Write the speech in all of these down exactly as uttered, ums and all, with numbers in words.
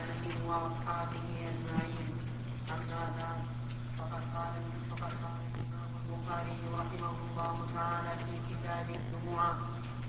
آله وأصحابه أجمعين. أما بعد، فقد قال فقد قال الإمام البخاري رحمه الله تعالى في كتاب الجمعة: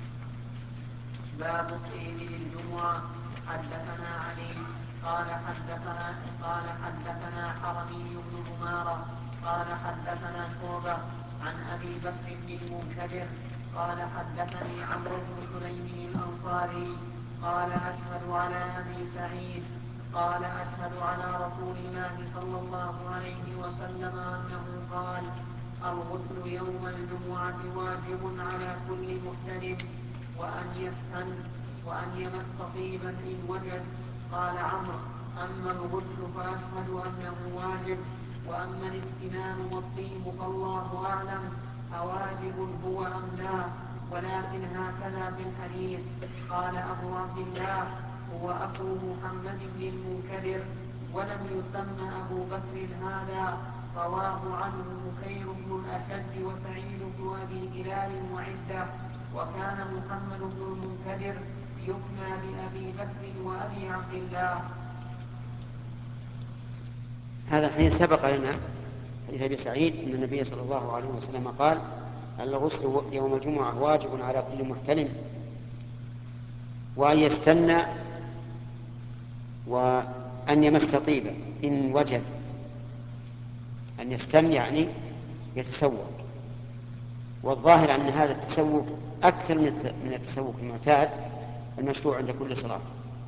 باب الطيب للجمعة. حدثنا علي قال حدثنا قال حدثنا حرمي بن عمارة قال حدثنا شعبة عن أبي بكر بن المنكدر قال حدثني عمرو بن سليم الأنصاري قال أشهد على أبي سعيد قال أشهد على رسول الله صلى الله عليه وسلم أنه قال: الغسل يوم الجمعة واجب على كل محتلم، وأن يستن وأن يمس طيبا إن وجد. قال عمرو: أما الغسل فأشهد أنه واجب، وأما الاستنان والطيب فالله أعلم أواجب هو أم لا، ولكن هكذا في الحديث. قال أبو عبد الله: هو أبو محمد بن المنكدر، ولم يسمى أبو بكر هذا. رواه عنه بكير بن الأشد وسعيد بن أبي هلال وعدة. وكان محمد بن المنكدر يكنى بأبي بكر وأبي عبد الله. هذا الحين سبق لنا حديث أبي سعيد أن النبي صلى الله عليه وسلم قال: الغسل يوم الجمعة واجب على كل محتلم، وأن يستنى وأن يمس طيبا إن وجد. أن يستن يعني يتسوق، والظاهر أن هذا التسوق أكثر من التسوق المعتاد المشروع عند كل صلاة.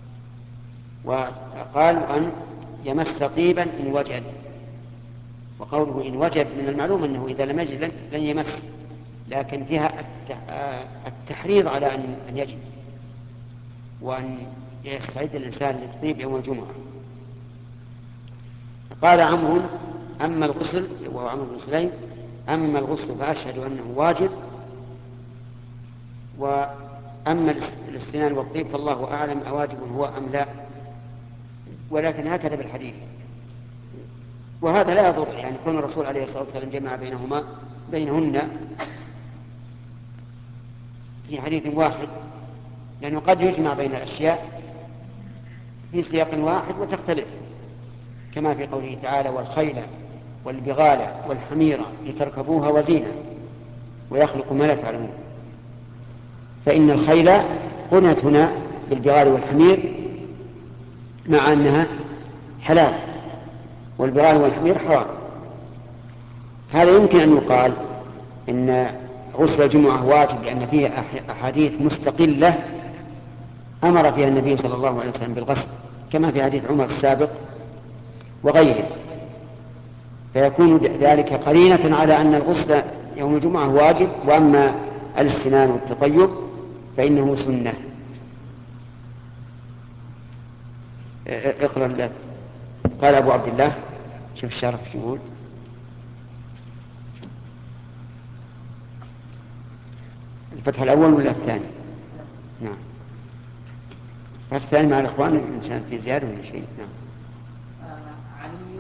وقال أن يمس طيبا إن وجد، وقوله إن وجد من المعلوم أنه إذا لم يجد لن يمس، لكن فيها التحريض على أن يجد وأن يستعد الإنسان للطيب يوم الجمعة. قال عمرو: أما الغسل، وهو عمرو بن سليم: أما الغسل فأشهد أنه واجب، وأما الاستنان والطيب فالله أعلم أواجب هو أم لا، ولكن هكذا بالحديث. وهذا لا يضر، يعني كون الرسول عليه الصلاة والسلام جمع بينهما بينهن في حديث واحد، لأنه قد يجمع بين الأشياء في سياق واحد وتختلف، كما في قوله تعالى: والخيل والبغال والحمير لتركبوها وزينة ويخلق ما لا تعلمون. فإن الخيل قرنت هنا بالبغال والحمير مع أنها حلال، والبغال والحمير حرام. هذا يمكن أن يقال إن غسل الجمعة واجب لأن فيه أحاديث مستقلة أمر فيها النبي صلى الله عليه وسلم بالغسل، كما في حديث عمر السابق وغيره، فيكون ذلك قرينة على أن الغسل يوم الجمعة واجب، وأما الاستنان والتطيب فإنه سنة. اقرأ الله. قال أبو عبد الله، شوف الشرح شو يقول: الفتح الأول ولا الثاني؟ نعم، الثاني مع الإخوان إن شاء في زيادة ولا شيء. نعم.